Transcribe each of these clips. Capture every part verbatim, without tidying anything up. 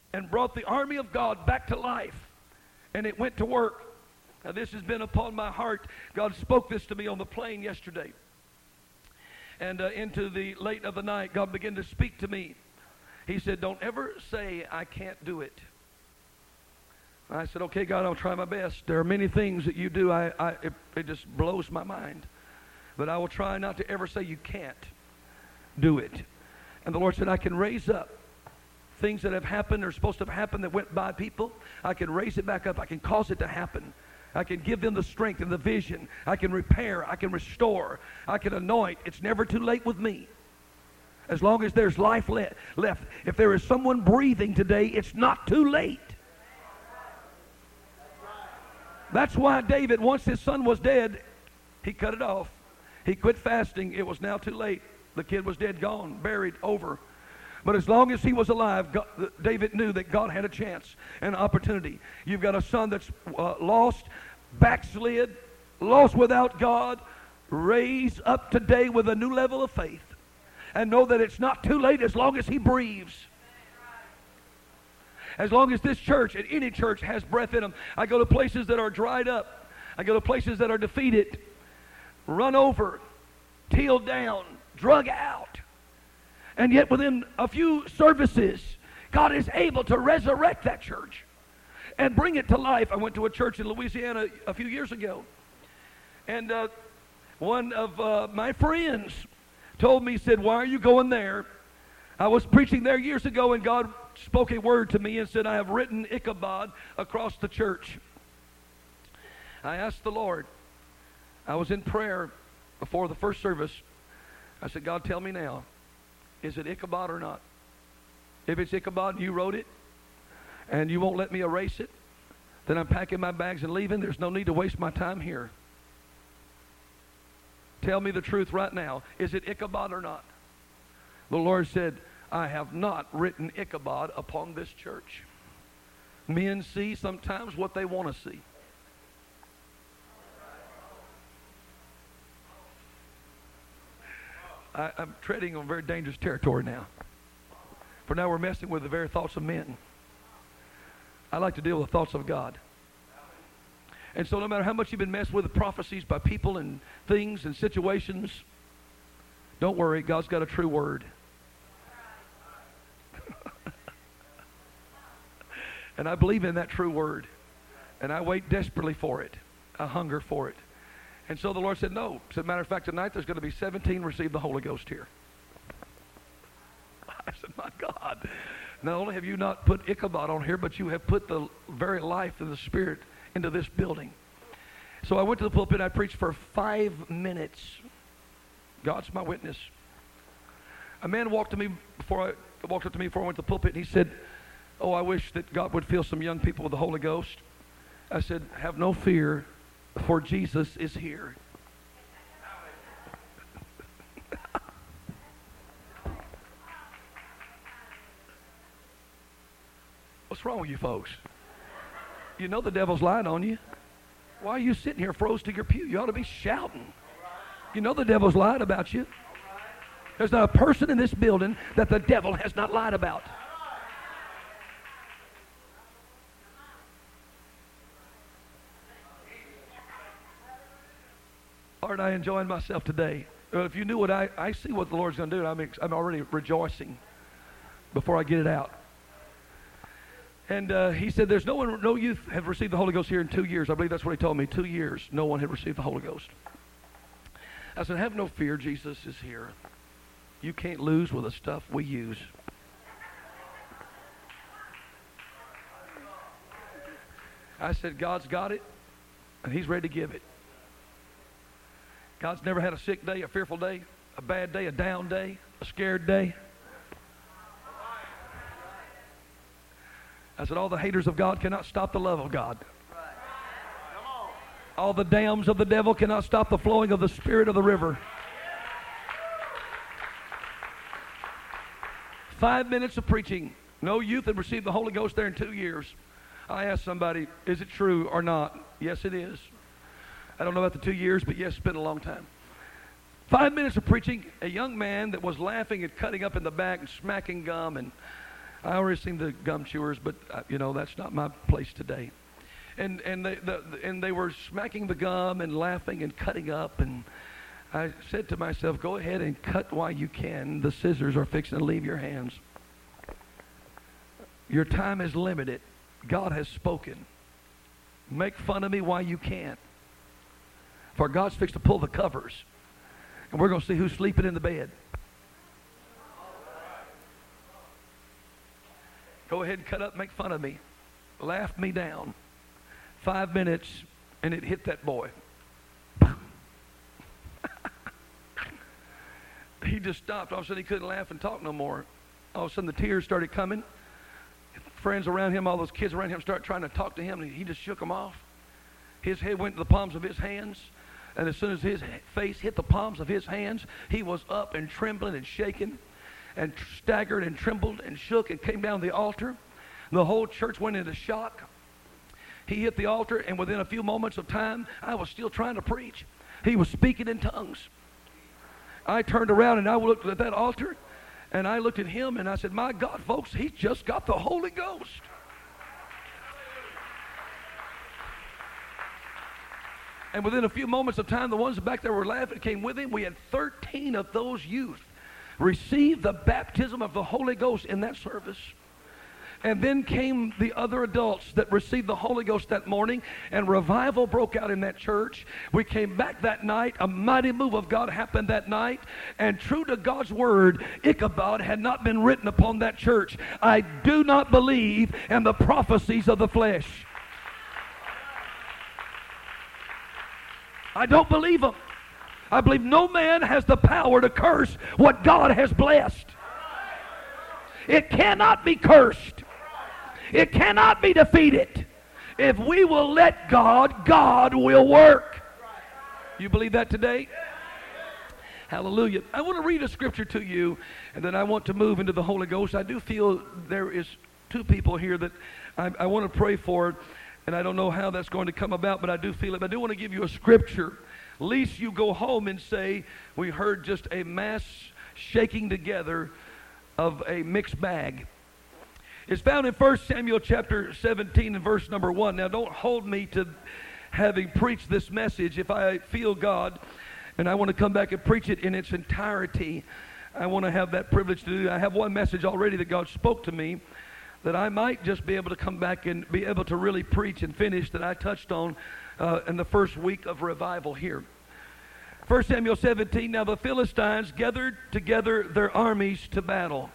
and brought the army of God back to life. And it went to work. Now this has been upon my heart. God spoke this to me on the plane yesterday. And uh, into the late of the night, God began to speak to me. He said, don't ever say, I can't do it. I said, okay, God, I'll try my best. There are many things that you do, I, I, it, it just blows my mind. But I will try not to ever say you can't do it. And the Lord said, I can raise up things that have happened or supposed to have happened that went by people. I can raise it back up. I can cause it to happen. I can give them the strength and the vision. I can repair. I can restore. I can anoint. It's never too late with me. As long as there's life le- left. If there is someone breathing today, it's not too late. That's why David, once his son was dead, he cut it off. He quit fasting. It was now too late. The kid was dead, gone, buried, over. But as long as he was alive, God, David knew that God had a chance and opportunity. You've got a son that's uh, lost, backslid, lost without God. Raise up today with a new level of faith. And know that it's not too late as long as he breathes. As long as this church and any church has breath in them. I go to places that are dried up. I go to places that are defeated, run over, tilled down, drug out. And yet within a few services, God is able to resurrect that church and bring it to life. I went to a church in Louisiana a few years ago. And uh, one of uh, my friends told me, said, why are you going there? I was preaching there years ago, and God spoke a word to me and said, I have written Ichabod across the church. I asked the Lord. I was in prayer before the first service. I said, God, tell me now, is it Ichabod or not? If it's Ichabod, you wrote it, and you won't let me erase it, then I'm packing my bags and leaving. There's no need to waste my time here. Tell me the truth right now. Is it Ichabod or not? The Lord said, I have not written Ichabod upon this church. Men see sometimes what they want to see. I, I'm treading on very dangerous territory now. For now we're messing with the very thoughts of men. I like to deal with the thoughts of God. And so no matter how much you've been messed with the prophecies by people and things and situations, don't worry, God's got a true word. And I believe in that true word. And I wait desperately for it. I hunger for it. And so the Lord said, no. As a matter of fact, tonight there's going to be seventeen receive the Holy Ghost here. I said, my God. Not only have you not put Ichabod on here, but you have put the very life and the Spirit into this building. So I went to the pulpit. I preached for five minutes. God's my witness. A man walked to me before I walked up to me before I went to the pulpit, and he said, oh, I wish that God would fill some young people with the Holy Ghost. I said, have no fear, for Jesus is here. What's wrong with you folks? You know the devil's lying on you. Why are you sitting here froze to your pew? You ought to be shouting. You know the devil's lied about you. There's not a person in this building that the devil has not lied about. Aren't I enjoying myself today? Well, if you knew what I, I see what the Lord's going to do, I'm, I'm already rejoicing before I get it out. And uh, he said, there's no one, no youth have received the Holy Ghost here in two years. I believe that's what he told me. Two years, no one had received the Holy Ghost. I said, have no fear. Jesus is here. You can't lose with the stuff we use. I said, God's got it, and he's ready to give it. God's never had a sick day, a fearful day, a bad day, a down day, a scared day. I said, all the haters of God cannot stop the love of God. All the dams of the devil cannot stop the flowing of the Spirit of the river. Five minutes of preaching. No youth had received the Holy Ghost there in two years. I asked somebody, is it true or not? Yes, it is. I don't know about the two years, but yes, it's been a long time. Five minutes of preaching. A young man that was laughing and cutting up in the back and smacking gum and I already seen the gum chewers, but uh, you know, that's not my place today. And and they the, and they were smacking the gum and laughing and cutting up, and I said to myself, go ahead and cut while you can. The scissors are fixing to leave your hands. Your time is limited. God has spoken. Make fun of me while you can. For God's fixed to pull the covers. And we're going to see who's sleeping in the bed. Go ahead and cut up, make fun of me. Laugh me down. Five minutes, and it hit that boy. He just stopped. All of a sudden, he couldn't laugh and talk no more. All of a sudden, the tears started coming. Friends around him, all those kids around him started trying to talk to him, and he just shook them off. His head went to the palms of his hands, and as soon as his face hit the palms of his hands, he was up and trembling and shaking and staggered and trembled and shook and came down the altar. The whole church went into shock. He hit the altar, and within a few moments of time, I was still trying to preach. He was speaking in tongues. I turned around, and I looked at that altar, and I looked at him, and I said, my God, folks, he just got the Holy Ghost. And within a few moments of time, the ones back there were laughing came with him. We had thirteen of those youth receive the baptism of the Holy Ghost in that service. And then came the other adults that received the Holy Ghost that morning, and revival broke out in that church. We came back that night. A mighty move of God happened that night. And true to God's word, Ichabod had not been written upon that church. I do not believe in the prophecies of the flesh. I don't believe them. I believe no man has the power to curse what God has blessed. It cannot be cursed. It cannot be defeated. If we will let God, God will work. You believe that today? Hallelujah. I want to read a scripture to you, and then I want to move into the Holy Ghost. I do feel there is two people here that I, I want to pray for, and I don't know how that's going to come about, but I do feel it. But I do want to give you a scripture. Lest you go home and say, we heard just a mass shaking together of a mixed bag. It's found in First Samuel chapter seventeen and verse number one. Now, don't hold me to having preached this message. If I feel God and I want to come back and preach it in its entirety, I want to have that privilege to do. I have one message already that God spoke to me that I might just be able to come back and be able to really preach and finish that I touched on uh, in the first week of revival here. First Samuel seventeen, now the Philistines gathered together their armies to battle.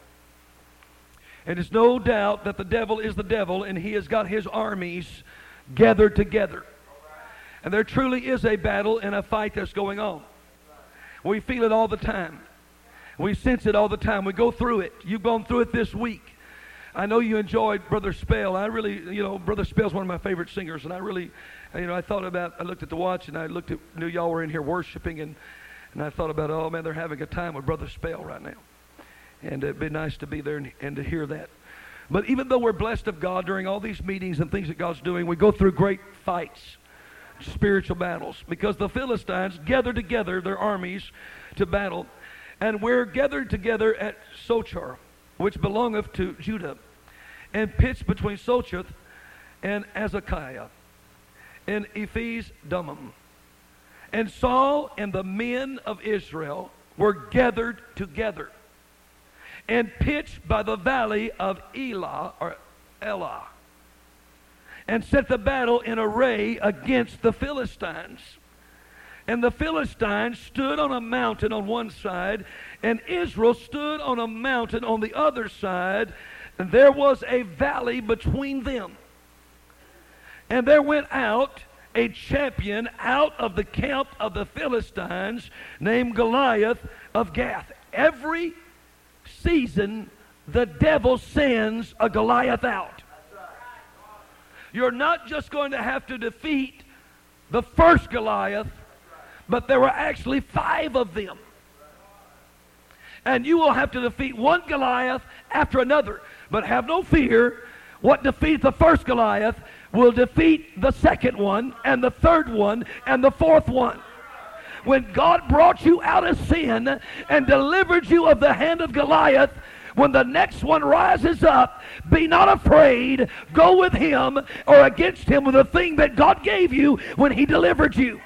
And it's no doubt that the devil is the devil, and he has got his armies gathered together. And there truly is a battle and a fight that's going on. We feel it all the time. We sense it all the time. We go through it. You've gone through it this week. I know you enjoyed Brother Spell. I really, you know, Brother Spell's one of my favorite singers, and I really, you know, I thought about, I looked at the watch, and I looked at, knew y'all were in here worshiping, and, and I thought about, oh, man, they're having a time with Brother Spell right now. And it'd be nice to be there and, and to hear that. But even though we're blessed of God during all these meetings and things that God's doing, we go through great fights, spiritual battles, because the Philistines gathered together their armies to battle. And we're gathered together at Sochar, which belongeth to Judah, and pitched between Sochoth and Azekah, and Ephes Dammim. And Saul and the men of Israel were gathered together, and pitched by the valley of Elah, or Elah, and set the battle in array against the Philistines. And the Philistines stood on a mountain on one side, and Israel stood on a mountain on the other side, and there was a valley between them. And there went out a champion out of the camp of the Philistines named Goliath of Gath. Every season, the devil sends a Goliath out. You're not just going to have to defeat the first Goliath, but there were actually five of them. And you will have to defeat one Goliath after another. But have no fear, what defeated the first Goliath will defeat the second one, and the third one, and the fourth one. When God brought you out of sin and delivered you of the hand of Goliath, When the next one rises up, be not afraid. Go with him or against him with the thing that God gave you when he delivered you.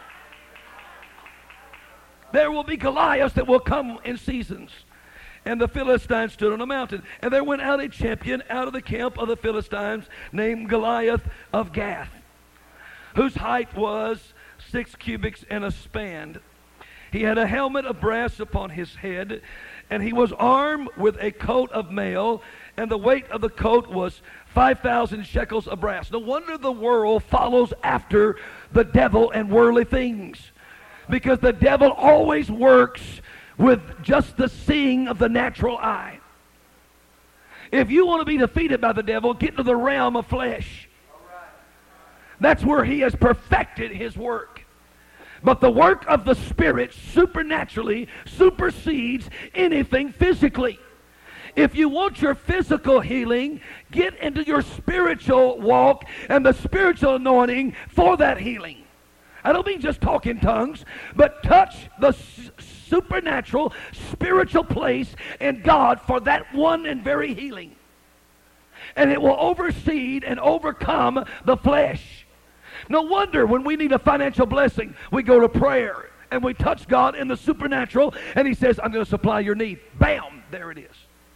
There will be Goliaths that will come in seasons. And the Philistines stood on a mountain. And there went out a champion out of the camp of the Philistines named Goliath of Gath, whose height was six cubits and a span. He had a helmet of brass upon his head, and he was armed with a coat of mail, and the weight of the coat was five thousand shekels of brass. No wonder the world follows after the devil and worldly things, because the devil always works with just the seeing of the natural eye. If you want to be defeated by the devil, get into the realm of flesh. That's where he has perfected his work. But the work of the Spirit supernaturally supersedes anything physically. If you want your physical healing, get into your spiritual walk and the spiritual anointing for that healing. I don't mean just talk in tongues, but touch the s- supernatural, spiritual place in God for that one and very healing. And it will oversee and overcome the flesh. No wonder when we need a financial blessing, we go to prayer and we touch God in the supernatural, and he says, I'm going to supply your need. Bam! There it is.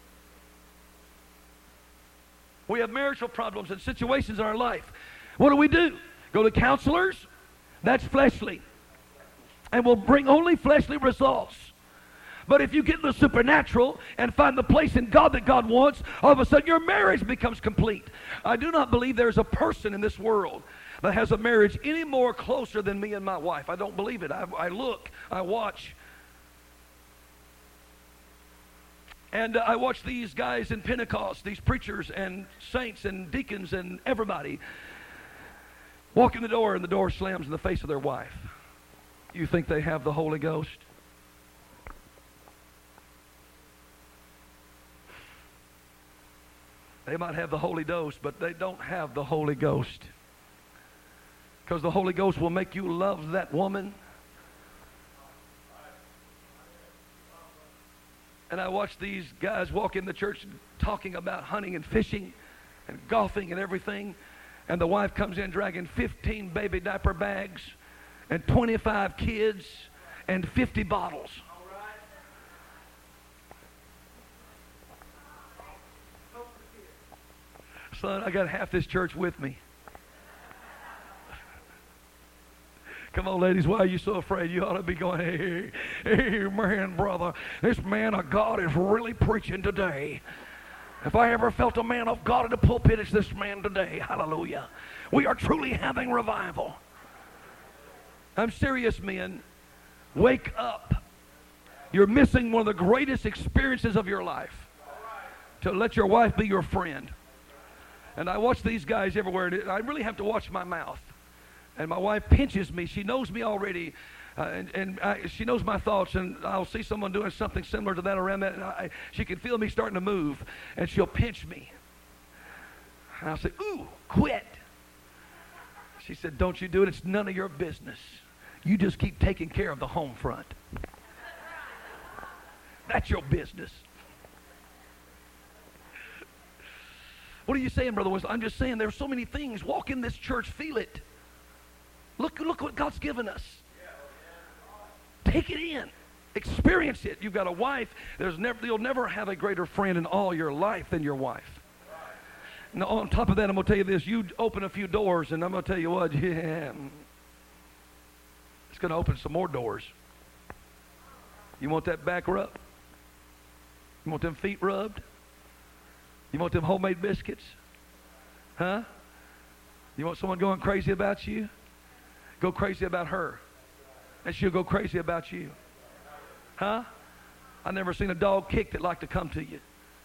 We have marital problems and situations in our life. What do we do? Go to counselors? That's fleshly. And will bring only fleshly results. But if you get in the supernatural and find the place in God that God wants, all of a sudden your marriage becomes complete. I do not believe there's a person in this world that has a marriage any more closer than me and my wife. I don't believe it. I, I look, I watch. And uh, I watch these guys in Pentecost, these preachers and saints and deacons and everybody walk in the door, and the door slams in the face of their wife. You think they have the Holy Ghost? They might have the Holy Ghost, but they don't have the Holy Ghost. Because the Holy Ghost will make you love that woman. And I watch these guys walk in the church talking about hunting and fishing and golfing and everything. And the wife comes in dragging fifteen baby diaper bags and twenty-five kids and fifty bottles. Son, I got half this church with me. Come on, ladies, why are you so afraid? You ought to be going, hey, hey, man, brother, this man of God is really preaching today. If I ever felt a man of God in the pulpit, it's this man today. Hallelujah. We are truly having revival. I'm serious, men. Wake up. You're missing one of the greatest experiences of your life. To let your wife be your friend. And I watch these guys everywhere, and I really have to watch my mouth. And my wife pinches me. She knows me already, uh, and, and I, she knows my thoughts, and I'll see someone doing something similar to that around that, and I, she can feel me starting to move, and she'll pinch me. And I'll say, ooh, quit. She said, don't you do it. It's none of your business. You just keep taking care of the home front. That's your business. What are you saying, Brother Wesley? I'm just saying there's so many things. Walk in this church, feel it. Look, look what God's given us. Take it in. Experience it. You've got a wife. There's never, you'll never have a greater friend in all your life than your wife. Now, on top of that, I'm going to tell you this. You open a few doors, and I'm going to tell you what, yeah, it's going to open some more doors. You want that back rub? You want them feet rubbed? You want them homemade biscuits? Huh? You want someone going crazy about you? Go crazy about her. And she'll go crazy about you. Huh? I've never seen a dog kick that liked to come to you.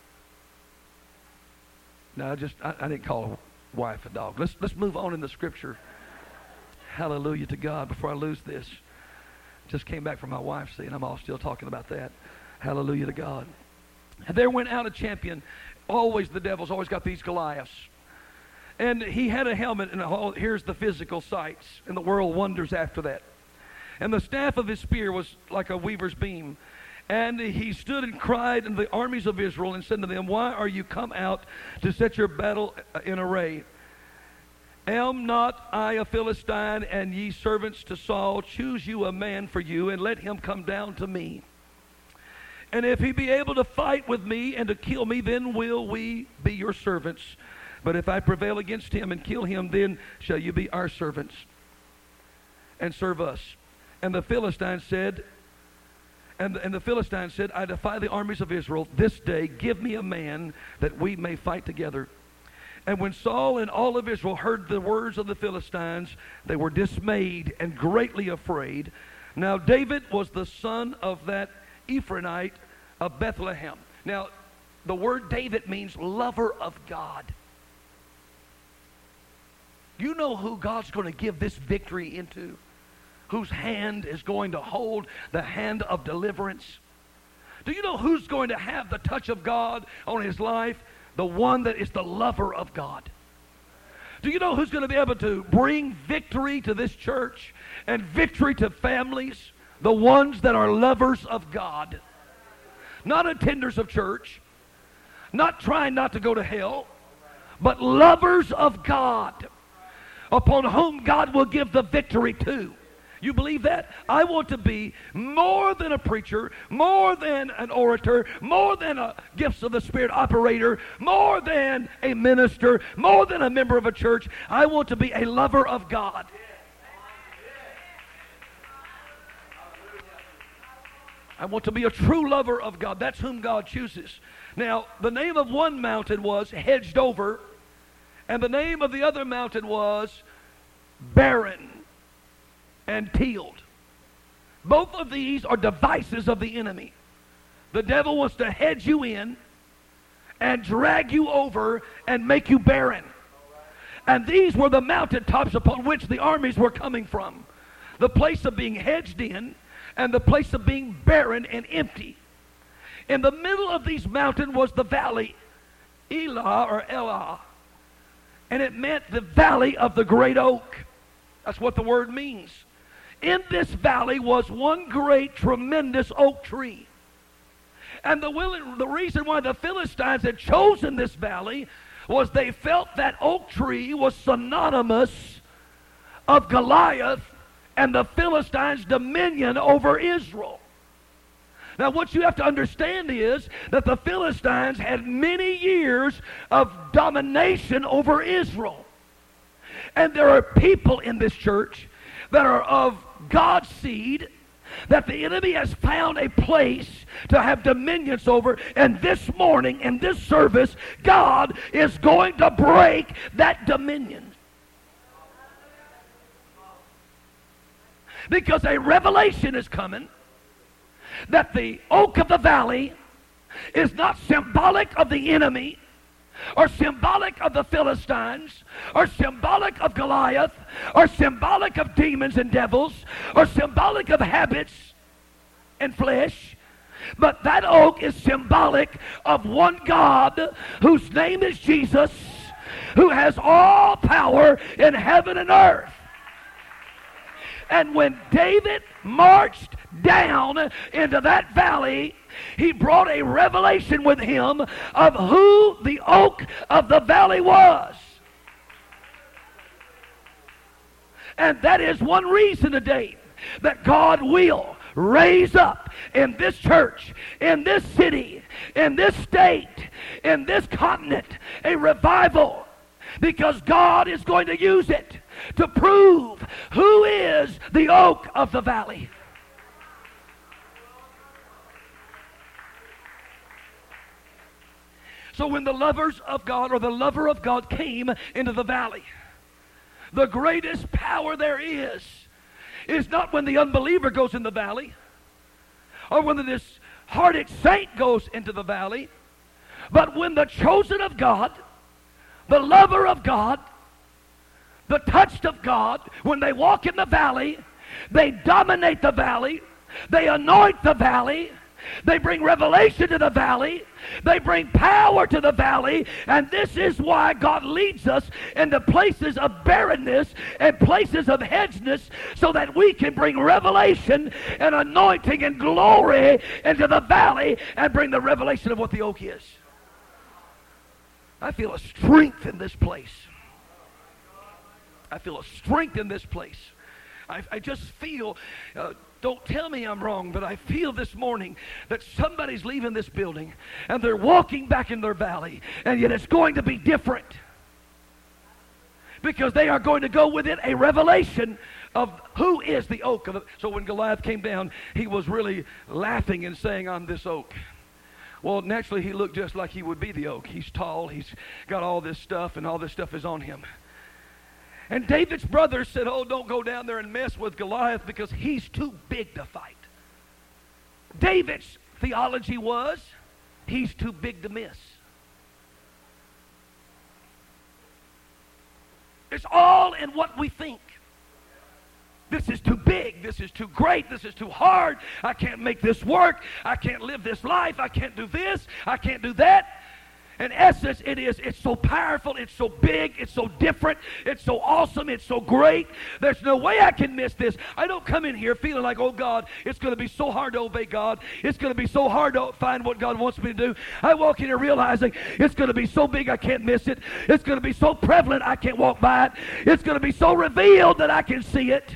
No, I just, I, I didn't call a wife a dog. Let's, let's move on in the scripture. Hallelujah to God. Before I lose this. Just came back from my wife, see, and I'm all still talking about that. Hallelujah to God. And there went out a champion. Always the devil's always got these Goliaths. And he had a helmet, and a, here's the physical sights, and the world wonders after that. And the staff of his spear was like a weaver's beam, And he stood and cried unto the armies of Israel and said to them, why are you come out to set your battle in array? Am not I a Philistine, and ye servants to Saul? Choose you a man for you, and let him come down to me. And if he be able to fight with me and to kill me, then will we be your servants. But if I prevail against him and kill him, then shall you be our servants and serve us. And the Philistines said, and, and the Philistines said, I defy the armies of Israel this day. Give me a man that we may fight together. And when Saul and all of Israel heard the words of the Philistines, they were dismayed and greatly afraid. Now David was the son of that Ephraimite of Bethlehem. Now, the word David means lover of God. You know who God's going to give this victory into? Whose hand is going to hold the hand of deliverance? Do you know who's going to have the touch of God on his life? The one that is the lover of God. Do you know who's going to be able to bring victory to this church and victory to families? The ones that are lovers of God. Not attenders of church. Not trying not to go to hell. But lovers of God. Upon whom God will give the victory to. You believe that? I want to be more than a preacher, more than an orator, more than a gifts of the Spirit operator, more than a minister, more than a member of a church. I want to be a lover of God. I want to be a true lover of God. That's whom God chooses. Now, the name of one mountain was Hedged Over, and the name of the other mountain was Barren and Tilled. Both of these are devices of the enemy. The devil wants to hedge you in and drag you over and make you barren. And these were the mountaintops upon which the armies were coming from. The place of being hedged in and the place of being barren and empty. In the middle of these mountains was the valley, Elah or Elah. And it meant the valley of the great oak. That's what the word means. In this valley was one great, tremendous oak tree. And the, will, the reason why the Philistines had chosen this valley was they felt that oak tree was synonymous of Goliath and the Philistines' dominion over Israel. Now what you have to understand is that the Philistines had many years of domination over Israel. And there are people in this church that are of God's seed that the enemy has found a place to have dominions over. And this morning in this service, God is going to break that dominion. Because a revelation is coming that the oak of the valley is not symbolic of the enemy, or symbolic of the Philistines, or symbolic of Goliath, or symbolic of demons and devils, or symbolic of habits and flesh. But that oak is symbolic of one God whose name is Jesus, who has all power in heaven and earth. And when David marched down into that valley, he brought a revelation with him of who the oak of the valley was. And that is one reason today that God will raise up in this church, in this city, in this state, in this continent, a revival. Because God is going to use it to prove who is the oak of the valley. So when the lovers of God, or the lover of God, came into the valley, the greatest power there is, is not when the unbeliever goes in the valley, or when this hearted saint goes into the valley, but when the chosen of God, the lover of God, the touched of God, when they walk in the valley, they dominate the valley, they anoint the valley, They bring revelation to the valley. They bring power to the valley. And this is why God leads us into places of barrenness and places of hedgeness, so that we can bring revelation and anointing and glory into the valley and bring the revelation of what the oak is. I feel a strength in this place. I feel a strength in this place. I, I just feel, uh, don't tell me I'm wrong, but I feel this morning that somebody's leaving this building and they're walking back in their valley, and yet it's going to be different. Because they are going to go with it a revelation of who is the oak. Of it. So when Goliath came down, he was really laughing and saying, I'm this oak. Well, naturally, he looked just like he would be the oak. He's tall. He's got all this stuff, and all this stuff is on him. And David's brothers said, oh, don't go down there and mess with Goliath because he's too big to fight. David's theology was, he's too big to miss. It's all in what we think. This is too big. This is too great. This is too hard. I can't make this work. I can't live this life. I can't do this. I can't do that. In essence, it is. It's so powerful. It's so big. It's so different. It's so awesome. It's so great. There's no way I can miss this. I don't come in here feeling like, oh, God, it's going to be so hard to obey God. It's going to be so hard to find what God wants me to do. I walk in here realizing it's going to be so big I can't miss it. It's going to be so prevalent I can't walk by it. It's going to be so revealed that I can see it.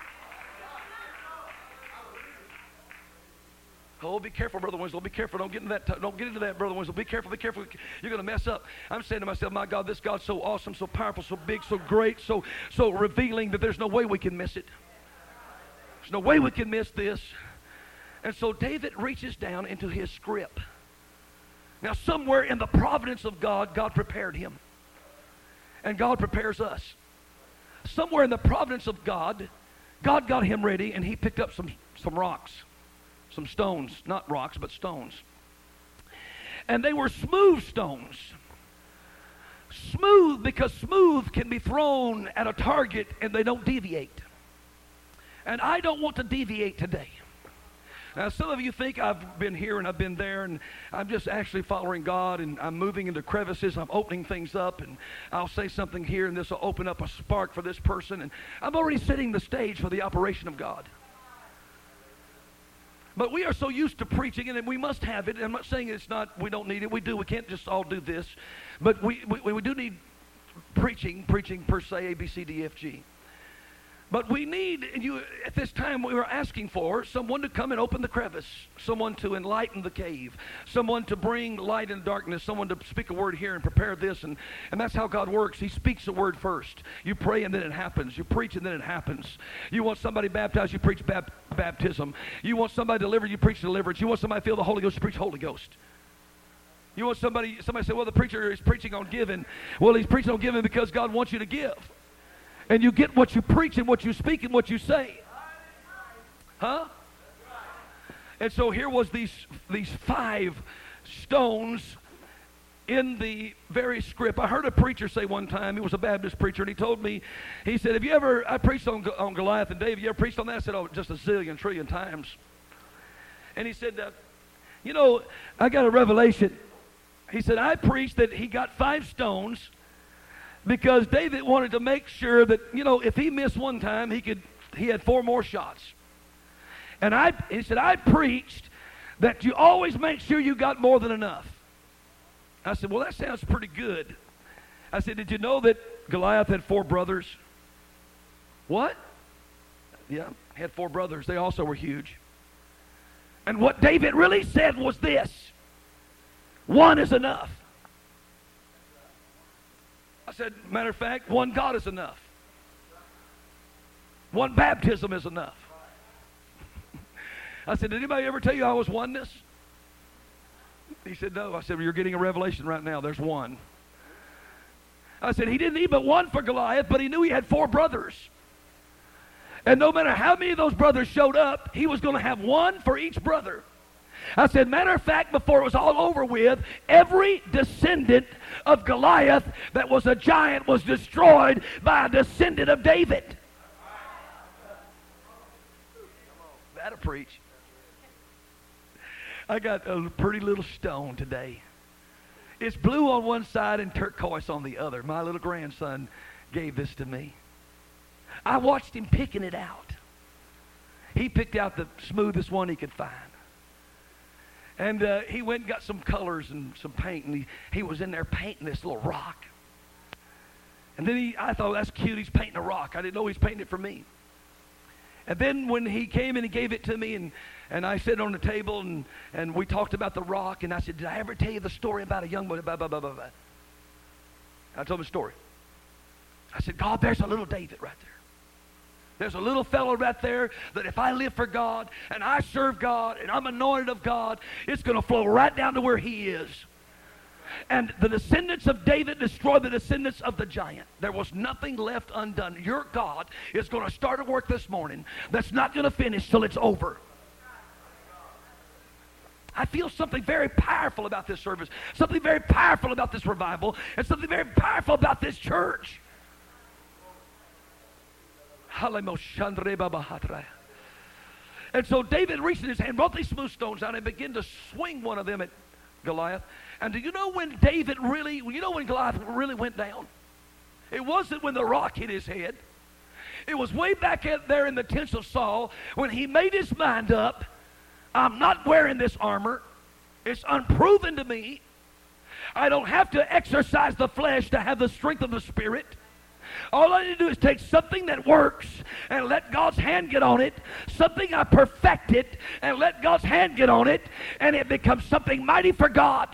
Oh, be careful, Brother Winslow. Be careful. Don't get into that. T- don't get into that, Brother Winslow. Be careful. Be careful. You're going to mess up. I'm saying to myself, my God, this God's so awesome, so powerful, so big, so great, so so revealing that there's no way we can miss it. There's no way we can miss this. And so David reaches down into his scrip. Now, somewhere in the providence of God, God prepared him. And God prepares us. Somewhere in the providence of God, God got him ready, and he picked up some, some rocks. Some stones, not rocks, but stones. And they were smooth stones. Smooth because smooth can be thrown at a target and they don't deviate. And I don't want to deviate today. Now, some of you think I've been here and I've been there and I'm just actually following God and I'm moving into crevices. I'm opening things up and I'll say something here and this will open up a spark for this person. And I'm already setting the stage for the operation of God. But we are so used to preaching, and we must have it. I'm not saying it's not, we don't need it. We do. We can't just all do this. But we, we, we do need preaching, preaching per se, A, B, C, D, F, G. But we need, and you, at this time we were asking for someone to come and open the crevice, someone to enlighten the cave, someone to bring light in darkness, someone to speak a word here and prepare this. And, and that's how God works. He speaks a word first. You pray and then it happens. You preach and then it happens. You want somebody baptized, you preach bap- baptism. You want somebody delivered, you preach deliverance. You want somebody to feel the Holy Ghost, you preach Holy Ghost. You want somebody, somebody say, well, the preacher is preaching on giving. Well, he's preaching on giving because God wants you to give. And you get what you preach and what you speak and what you say. Huh? And so here was these, these five stones in the very script. I heard a preacher say one time, he was a Baptist preacher, and he told me, he said, have you ever, I preached on, on Goliath and David, you ever preached on that? I said, oh, just a zillion, trillion times. And he said, uh, you know, I got a revelation. He said, I preached that he got five stones because David wanted to make sure that, you know, if he missed one time, he could, he had four more shots. And I, he said, I preached that you always make sure you got more than enough. I said, well, that sounds pretty good. I said, did you know that Goliath had four brothers? What? Yeah, he had four brothers. They also were huge. And what David really said was this: one is enough. I said, matter of fact, one God is enough. One baptism is enough. I said, did anybody ever tell you I was oneness? He said, no. I said, well, you're getting a revelation right now. There's one. I said, he didn't need but one for Goliath, but he knew he had four brothers. And no matter how many of those brothers showed up, he was going to have one for each brother. I said, matter of fact, before it was all over with, every descendant of Goliath that was a giant was destroyed by a descendant of David. That'll preach. I got a pretty little stone today. It's blue on one side and turquoise on the other. My little grandson gave this to me. I watched him picking it out. He picked out the smoothest one he could find. And uh, he went and got some colors and some paint, and he, he was in there painting this little rock. And then he, I thought, that's cute, he's painting a rock. I didn't know he was painting it for me. And then when he came and he gave it to me, and, and I sat on the table, and, and we talked about the rock, and I said, did I ever tell you the story about a young boy? Blah, blah, blah, blah, blah. I told him a story. I said, God, there's a little David right there. There's a little fellow right there that if I live for God, and I serve God, and I'm anointed of God, it's going to flow right down to where he is. And the descendants of David destroyed the descendants of the giant. There was nothing left undone. Your God is going to start a work this morning that's not going to finish till it's over. I feel something very powerful about this service, something very powerful about this revival, and something very powerful about this church. And so David reached in his hand, brought these smooth stones out, and began to swing one of them at Goliath. And do you know when David really, you know when Goliath really went down? It wasn't when the rock hit his head. It was way back there in the tents of Saul when he made his mind up, I'm not wearing this armor. It's unproven to me. I don't have to exercise the flesh to have the strength of the Spirit. All I need to do is take something that works and let God's hand get on it, something I perfected, and let God's hand get on it, and it becomes something mighty for God.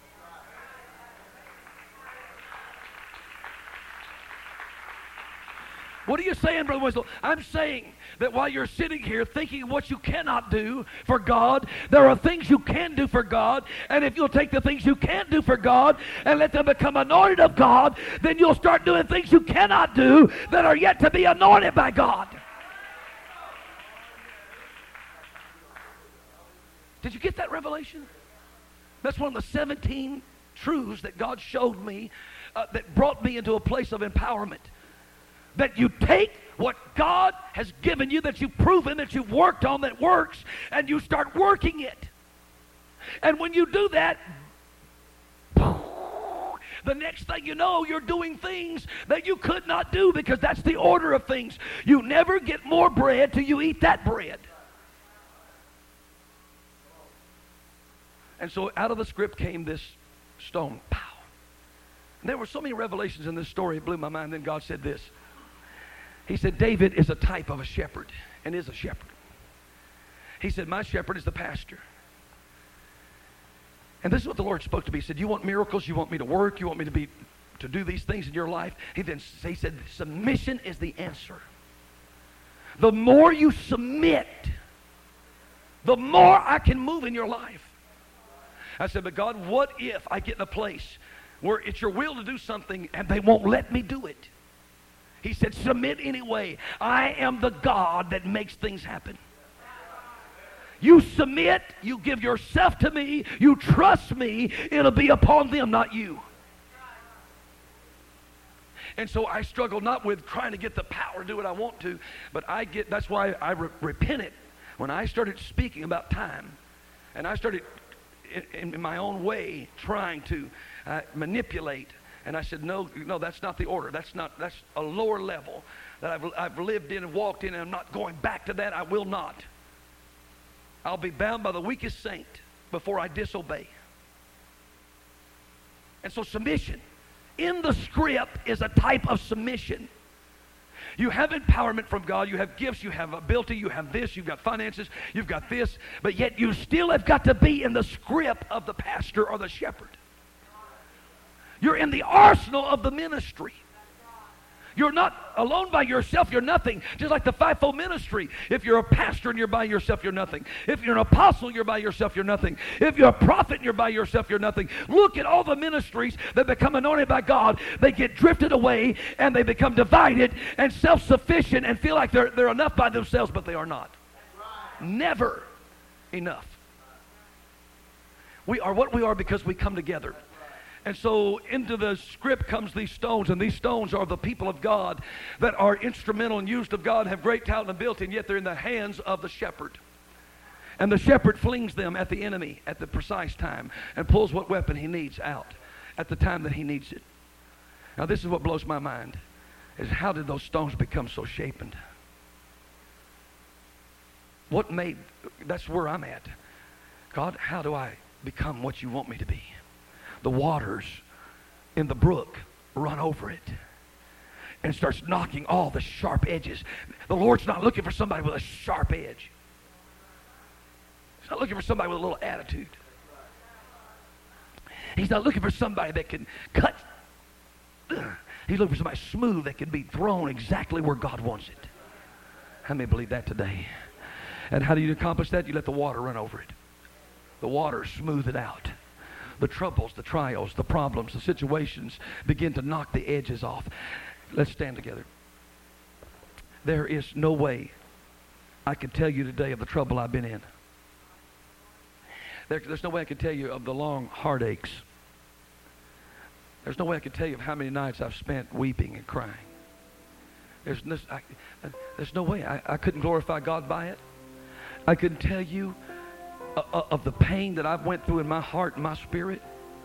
What are you saying, Brother Winslow? I'm saying that while you're sitting here thinking of what you cannot do for God, there are things you can do for God, and if you'll take the things you can do for God and let them become anointed of God, then you'll start doing things you cannot do that are yet to be anointed by God. Did you get that revelation? That's one of the seventeen truths that God showed me uh, that brought me into a place of empowerment. That you take what God has given you, that you've proven, that you've worked on, that works, and you start working it. And when you do that, the next thing you know, you're doing things that you could not do, because that's the order of things. You never get more bread till you eat that bread. And so out of the script came this stone. Pow. And there were so many revelations in this story, it blew my mind. Then God said this. He said, David is a type of a shepherd, and is a shepherd. He said, my shepherd is the pastor. And this is what the Lord spoke to me. He said, you want miracles? You want me to work? You want me to be to do these things in your life? He then he said, submission is the answer. The more you submit, the more I can move in your life. I said, but God, what if I get in a place where it's your will to do something and they won't let me do it? He said, submit anyway. I am the God that makes things happen. You submit, you give yourself to me, you trust me, it'll be upon them, not you. And so I struggle not with trying to get the power to do what I want to, but I get, that's why I re- repented when I started speaking about time. And I started in, in my own way trying to uh, manipulate. And I said, no, no, that's not the order. That's not, that's a lower level that I've, I've lived in and walked in, and I'm not going back to that. I will not. I'll be bound by the weakest saint before I disobey. And so submission in the script is a type of submission. You have empowerment from God. You have gifts. You have ability. You have this. You've got finances. You've got this. But yet you still have got to be in the script of the pastor or the shepherd. You're in the arsenal of the ministry. You're not alone by yourself. You're nothing. Just like the fivefold ministry. If you're a pastor and you're by yourself, you're nothing. If you're an apostle, you're by yourself, you're nothing. If you're a prophet and you're by yourself, you're nothing. Look at all the ministries that become anointed by God. They get drifted away and they become divided and self-sufficient and feel like they're, they're enough by themselves, but they are not. Never enough. We are what we are because we come together. And so into the script comes these stones, and these stones are the people of God that are instrumental and used of God, have great talent and ability, and yet they're in the hands of the shepherd. And the shepherd flings them at the enemy at the precise time and pulls what weapon he needs out at the time that he needs it. Now this is what blows my mind, is how did those stones become so shapened? What made, that's where I'm at. God, how do I become what you want me to be? The waters in the brook run over it and starts knocking all the sharp edges. The Lord's not looking for somebody with a sharp edge. He's not looking for somebody with a little attitude. He's not looking for somebody that can cut. He's looking for somebody smooth that can be thrown exactly where God wants it. How many believe that today? And how do you accomplish that? You let the water run over it. The water smooth it out. The troubles, the trials, the problems, the situations begin to knock the edges off. Let's stand together. There is no way I can tell you today of the trouble I've been in. There, there's no way I can tell you of the long heartaches. There's no way I can tell you of how many nights I've spent weeping and crying. There's no, I, there's no way. I, I couldn't glorify God by it. I couldn't tell you uh, of the pain that I've went through in my heart and my spirit.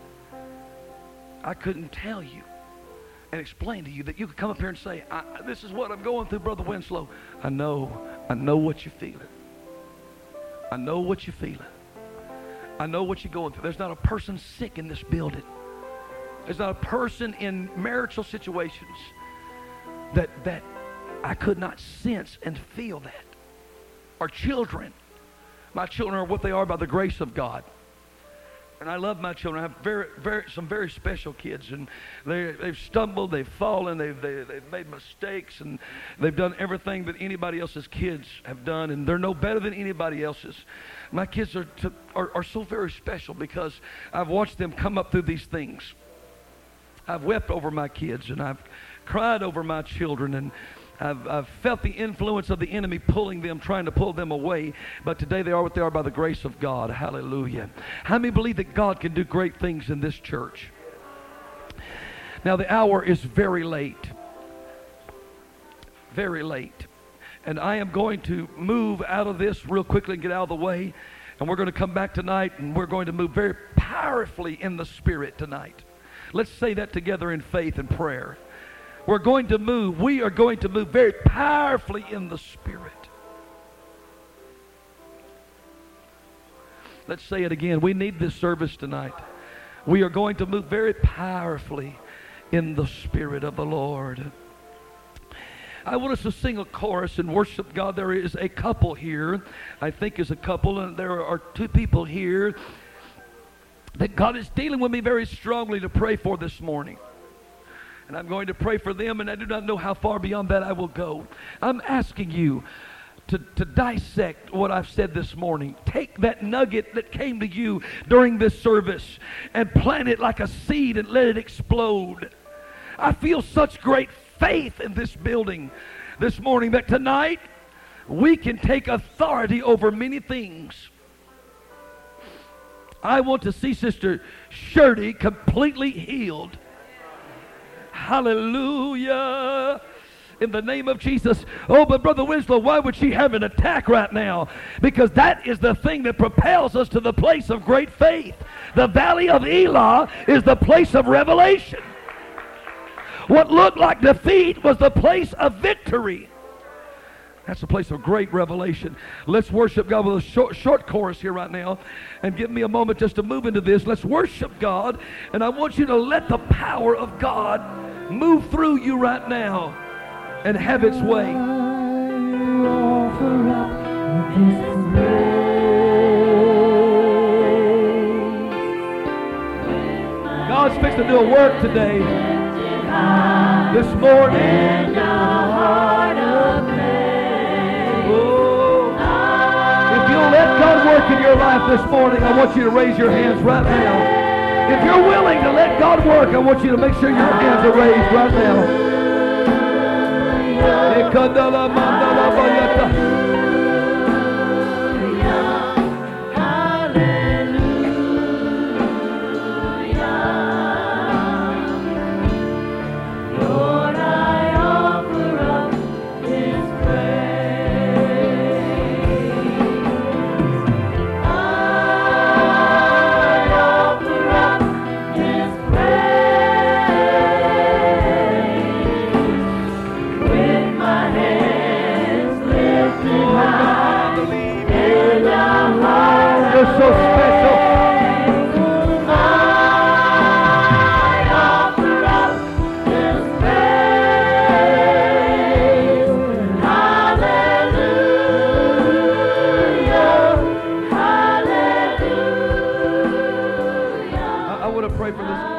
I couldn't tell you and explain to you that you could come up here and say, I, this is what I'm going through, Brother Winslow. I know. I know what you're feeling. I know what you're feeling. I know what you're going through. There's not a person sick in this building. There's not a person in marital situations that, that I could not sense and feel that. Our children. My children are what they are by the grace of God. And I love my children. I have very, very, some very special kids. And they, they've stumbled, they've fallen, they've, they, they've made mistakes, and they've done everything that anybody else's kids have done. And they're no better than anybody else's. My kids are, to, are, are so very special because I've watched them come up through these things. I've wept over my kids, and I've cried over my children, and I've, I've felt the influence of the enemy pulling them, trying to pull them away. But today they are what they are by the grace of God. Hallelujah. How many believe that God can do great things in this church? Now the hour is very late. Very late. And I am going to move out of this real quickly and get out of the way. And we're going to come back tonight, and we're going to move very powerfully in the Spirit tonight. Let's say that together in faith and prayer. We're going to move. We are going to move very powerfully in the Spirit. Let's say it again. We need this service tonight. We are going to move very powerfully in the Spirit of the Lord. I want us to sing a chorus and worship God. There is a couple here. I think is a couple, and there are two people here that God is dealing with me very strongly to pray for this morning. And I'm going to pray for them, and I do not know how far beyond that I will go. I'm asking you to, to dissect what I've said this morning. Take that nugget that came to you during this service and plant it like a seed and let it explode. I feel such great faith in this building this morning that tonight we can take authority over many things. I want to see Sister Shirley completely healed. Hallelujah. In the name of Jesus. Oh, but Brother Winslow, why would she have an attack right now? Because that is the thing that propels us to the place of great faith. The valley of Elah is the place of revelation. What looked like defeat was the place of victory. That's a place of great revelation. Let's worship God with a short, short chorus here right now. And give me a moment just to move into this. Let's worship God. And I want you to let the power of God move through you right now and have its way. God's fixing to do a work today, this morning. Let God work in your life this morning. I want you to raise your hands right now. If you're willing to let God work, I want you to make sure your hands are raised right now. want to pray for this.